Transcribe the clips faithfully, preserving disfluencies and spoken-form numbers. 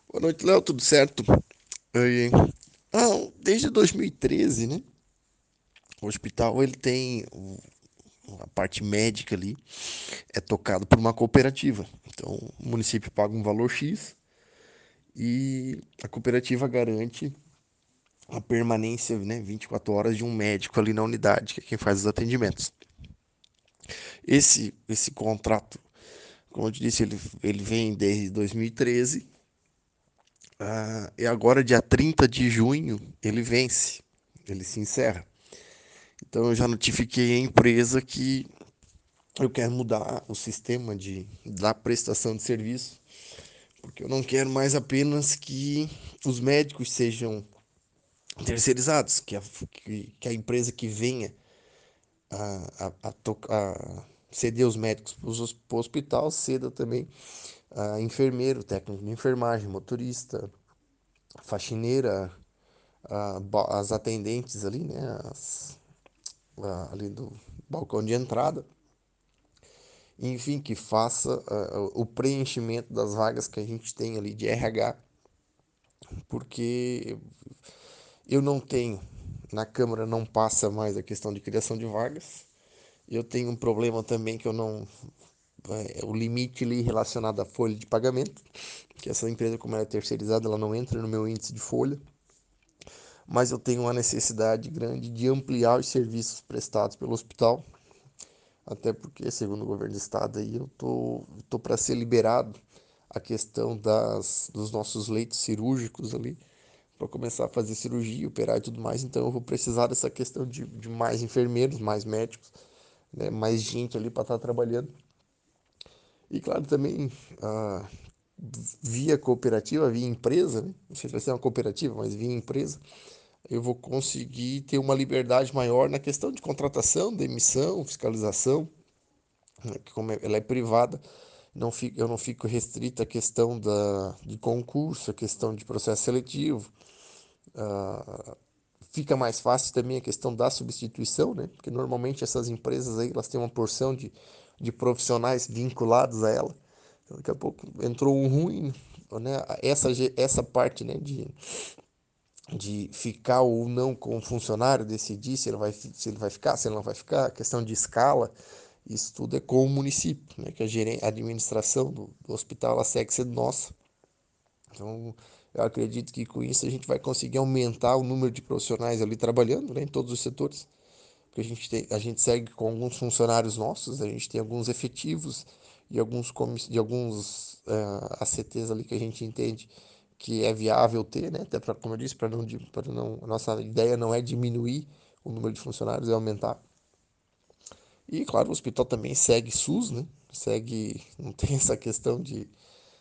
Boa noite, Léo, tudo certo? Oi. Ah, desde dois mil e treze, né? O hospital ele tem o- a parte médica ali é tocado por uma cooperativa. Então, o município paga um valor X e a cooperativa garante a permanência, né, vinte e quatro horas de um médico ali na unidade, que é quem faz os atendimentos. Esse esse contrato, como eu te disse, ele, ele vem desde dois mil e treze. Ah, e agora, dia trinta de junho, ele vence, ele se encerra. Então eu já notifiquei a empresa que eu quero mudar o sistema de, da prestação de serviço, porque eu não quero mais apenas que os médicos sejam terceirizados, que a, que, que a empresa que venha a, a, a, a ceder os médicos para o hospital ceda também a enfermeiro, técnico de enfermagem, motorista, faxineira, a, as atendentes ali, né, as, a, ali do balcão de entrada, enfim, que faça uh, o preenchimento das vagas que a gente tem ali de R H, porque eu não tenho, na Câmara não passa mais a questão de criação de vagas. Eu tenho um problema também que eu não. É, o limite ali relacionado à folha de pagamento, que essa empresa, como ela é terceirizada, ela não entra no meu índice de folha, mas eu tenho uma necessidade grande de ampliar os serviços prestados pelo hospital, até porque, segundo o governo do estado, aí eu tô, tô para ser liberado a questão das, dos nossos leitos cirúrgicos ali, para começar a fazer cirurgia, operar e tudo mais. Então eu vou precisar dessa questão de, de mais enfermeiros, mais médicos, né, mais gente ali para estar trabalhando. E claro, também ah, via cooperativa, via empresa, né? Não sei se vai ser uma cooperativa, mas via empresa, eu vou conseguir ter uma liberdade maior na questão de contratação, demissão, fiscalização, né? Que como ela é privada, não fico, eu não fico restrito à questão da, de concurso, à questão de processo seletivo. Uh, fica mais fácil também a questão da substituição, né? Porque normalmente essas empresas aí, elas têm uma porção de, de profissionais vinculados a ela. Então, daqui a pouco entrou um ruim, né? Essa, essa parte, né, de, de ficar ou não com o funcionário, decidir se ele vai, se ele vai ficar, se ele não vai ficar, a questão de escala, isso tudo é com o município, né? Que a, gerência, a administração do, do hospital, ela segue sendo nossa. Então, eu acredito que com isso a gente vai conseguir aumentar o número de profissionais ali trabalhando, né, em todos os setores. Porque a gente, tem, a gente segue com alguns funcionários nossos, a gente tem alguns efetivos e alguns, comiss, de alguns uh, A C Ts ali que a gente entende que é viável ter, né? Até para, como eu disse, para não, para não, a nossa ideia não é diminuir o número de funcionários, é aumentar. E claro, o hospital também segue SUS, né? Segue, não tem essa questão de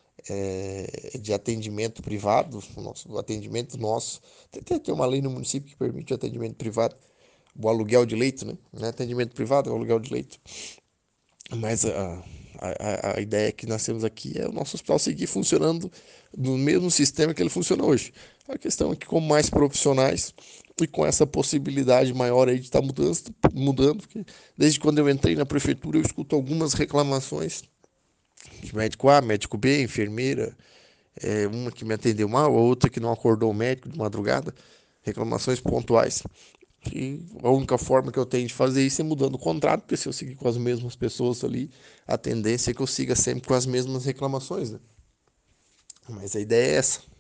é, de atendimento privado, o nosso o atendimento nosso. Tem, tem uma lei no município que permite o atendimento privado, o aluguel de leito, né? Não é atendimento privado, é o aluguel de leito. Mas a, a, a ideia que nós temos aqui é o nosso hospital seguir funcionando no mesmo sistema que ele funciona hoje. A questão é que com mais profissionais e com essa possibilidade maior aí de estar mudando, mudando, porque desde quando eu entrei na prefeitura eu escuto algumas reclamações de médico A, médico B, enfermeira, é, uma que me atendeu mal, a outra que não acordou o médico de madrugada, reclamações pontuais. E a única forma que eu tenho de fazer isso é mudando o contrato, porque se eu seguir com as mesmas pessoas ali, a tendência é que eu siga sempre com as mesmas reclamações, né? Mas a ideia é essa.